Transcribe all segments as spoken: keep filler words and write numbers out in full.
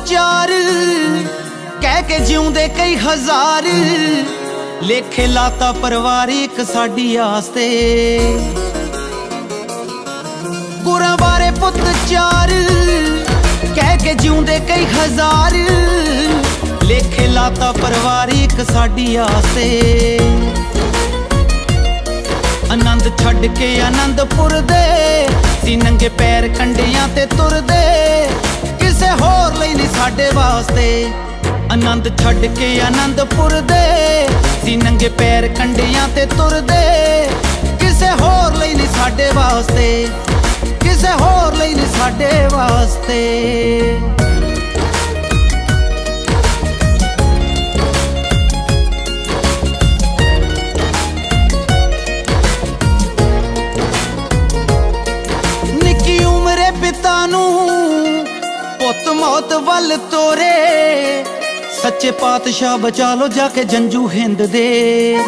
ਚਾਰ ਕਹਿ ਕੇ ਜਿਉਂਦੇ ਕਈ ਹਜ਼ਾਰ ਲੇਖੇ ਲਾਤਾ ਪਰਿਵਾਰ ਇੱਕ ਸਾਡੀ ਆਸ ਤੇ। ਗੁਰਾਂ ਬਾਰੇ ਪੁੱਤ ਚਾਰ ਕਹਿ ਕੇ ਜਿਉਂਦੇ ਕਈ ਹਜ਼ਾਰ ਲੇਖੇ ਲਾਤਾ ਪਰਿਵਾਰ ਇੱਕ ਸਾਡੀ ਆਸ ਤੇ। ਆਨੰਦ ਛੱਡ ਕੇ ਆਨੰਦਪੁਰ ਦੇ ਸੀ ਨੰਗੇ ਪੈਰ ਕੰਢਿਆਂ ਤੇ ਤੁਰਦੇ ਕਿਸੇ ਹੋਰ ਲਈ ਨਹੀਂ ਸਾਡੇ ਵਾਸਤੇ। ਆਨੰਦ ਛੱਡ ਕੇ ਆਨੰਦਪੁਰ ਦੇ ਸੀ ਨੰਗੇ ਪੈਰ ਕੰਢਿਆਂ ਤੇ ਤੁਰਦੇ ਕਿਸੇ ਹੋਰ ਲਈ ਨਹੀਂ ਸਾਡੇ ਵਾਸਤੇ, ਕਿਸੇ ਹੋਰ ਲਈ ਨਹੀਂ ਸਾਡੇ ਵਾਸਤੇ। ਨਿੱਕੀ ਉਮਰੇ ਪਿਤਾ ਨੂੰ ਪੁੱਤ ਮੌਤ ਵੱਲ ਤੋਰੇ ਸੱਚੇ ਪਾਤਸ਼ਾਹ ਬਚਾ ਲੋ ਜਾ ਕੇ ਜੰਜੂ ਹਿੰਦ ਦੇ।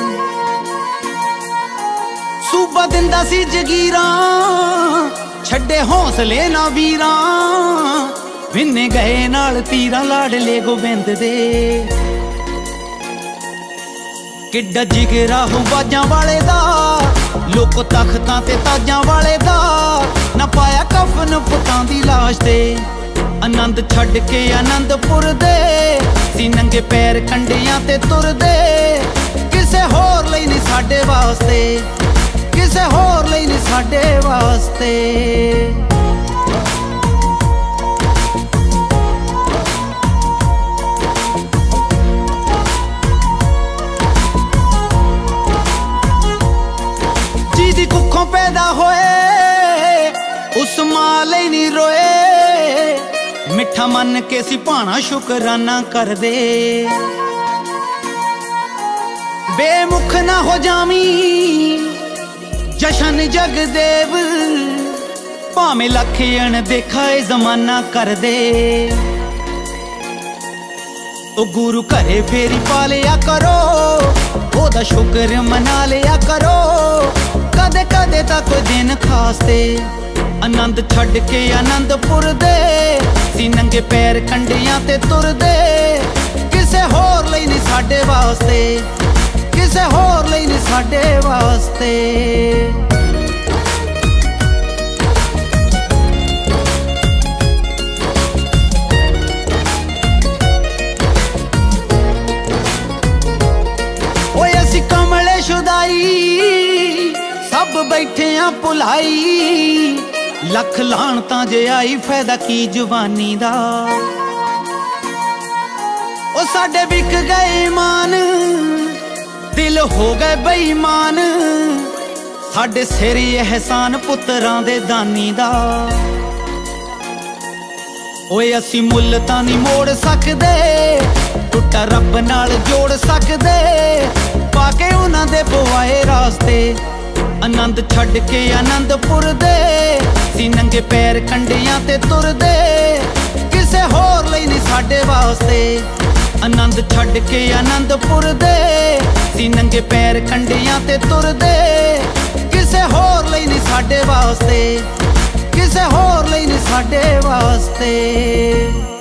ਸੂਬਾ ਦਿੰਦਾ ਸੀ ਜਗੀਰਾਂ ਛੱਡੇ ਹੌਸਲੇ ਨਾ ਵੀਰਾਂ ਵਿੰਨੇ ਗਏ ਨਾਲ ਤੀਰਾਂ ਲਾਡਲੇ ਗੋਬਿੰਦ ਦੇ। ਕਿੱਡਾ ਜਿਗਰਾ ਹੋ ਬਾਜਾਂ ਵਾਲੇ ਦਾ ਲੋਕ ਤਖਤਾਂ ਤੇ ਤਾਜਾਂ ਵਾਲੇ ਦਾ ਨਾ ਪਾਇਆ ਕਫਨ ਪੁੱਤਾਂ ਦੀ ਲਾਸ਼ ਤੇ। ਆਨੰਦ ਛੱਡ ਕੇ ਆਨੰਦਪੁਰ ਦੇ ਸੀ ਨੰਗੇ ਪੈਰ ਕੰਢਿਆਂ ਤੇ ਤੁਰਦੇ ਕਿਸੇ ਹੋਰ ਲਈ ਨਹੀਂ ਸਾਡੇ ਵਾਸਤੇ, ਕਿਸੇ ਹੋਰ ਲਈ ਨਹੀਂ ਸਾਡੇ ਵਾਸਤੇ। ਜਿਹਦੀ ਕੁੱਖੋਂ ਪੈਦਾ ਹੋਏ ਉਸ ਮਾਂ ਲਈ ਨਹੀਂ ਰੋਏ ਮਿੱਠਾ ਮੰਨ ਕੇ ਸੀ ਭਾਣਾ ਸ਼ੁਕਰਾਨਾ ਕਰਦੇ। ਬੇਮੁਖ ਨਾ ਹੋ ਜਾਵੀਂ ਜਸ਼ਨ ਜਗਦੇਵ ਭਾਵੇਂ ਲੱਖ ਅਣ ਦੇਖਾ ਏ ਜ਼ਮਾਨਾ ਕਰਦੇ। ਉਹ ਗੁਰੂ ਘਰੇ ਫੇਰੀ ਪਾ ਲਿਆ ਕਰੋ ਉਹਦਾ ਸ਼ੁਕਰ ਮਨਾ ਲਿਆ ਕਰੋ ਕਦੇ ਕਦੇ ਤਾਂ ਕੋਈ ਦਿਨ ਖਾਸ ਤੇ। ਆਨੰਦ ਛੱਡ ਕੇ ਆਨੰਦਪੁਰ ਦੇ ਸੀ ਨੰਗੇ ਪੈਰ ਕੰਢਿਆਂ ਤੇ ਤੁਰਦੇ ਕਿਸੇ ਹੋਰ ਲਈ ਨਹੀਂ ਸਾਡੇ ਵਾਸਤੇ, ਕਿਸੇ ਹੋਰ ਲਈ ਨਹੀਂ ਸਾਡੇ ਵਾਸਤੇ। ਓਏ ਅਸੀਂ ਕਮਲੇ ਸ਼ੁਦਾਈ ਸਭ ਬੈਠੇ ਆਂ ਭੁਲਾਈ ਲੱਖ ਲਾਹਣਤਾਂ ਜੇ ਆਈ ਫਾਇਦਾ ਕੀ ਜਵਾਨੀ ਦਾ। ਉਹ ਸਾਡੇ ਵਿਕ ਗਏ ਇਮਾਨ ਦਿਲ ਹੋ ਗਏ ਬੇਈਮਾਨ ਸਾਡੇ ਸਿਰ ਅਹਿਸਾਨ ਪੁੱਤਰਾਂ ਦੇ ਦਾਨੀ ਦਾ। ਓਏ ਅਸੀਂ ਮੁੱਲ ਤਾਂ ਨਹੀਂ ਮੋੜ ਸਕਦੇ ਟੁੱਟਾ ਰੱਬ ਨਾਲ ਜੋੜ ਸਕਦੇ ਪਾ ਕੇ ਉਹਨਾਂ ਦੇ ਪਵਾਏ ਰਾਸਤੇ। ਆਨੰਦ ਛੱਡ ਕੇ ਆਨੰਦਪੁਰ ਦੇ ਸੀ ਨੰਗੇ ਪੈਰ ਕੰਢਿਆਂ ਤੇ ਤੁਰਦੇ ਕਿਸੇ ਹੋਰ ਲਈ ਨਹੀਂ ਸਾਡੇ ਵਾਸਤੇ। ਆਨੰਦ ਛੱਡ ਕੇ ਆਨੰਦਪੁਰ ਦੇ ਸੀ ਨੰਗੇ ਪੈਰ ਕੰਢਿਆਂ ਤੇ ਤੁਰਦੇ ਕਿਸੇ ਹੋਰ ਲਈ ਨਹੀਂ ਸਾਡੇ ਵਾਸਤੇ, ਕਿਸੇ ਹੋਰ ਲਈ ਨਹੀਂ ਸਾਡੇ ਵਾਸਤੇ।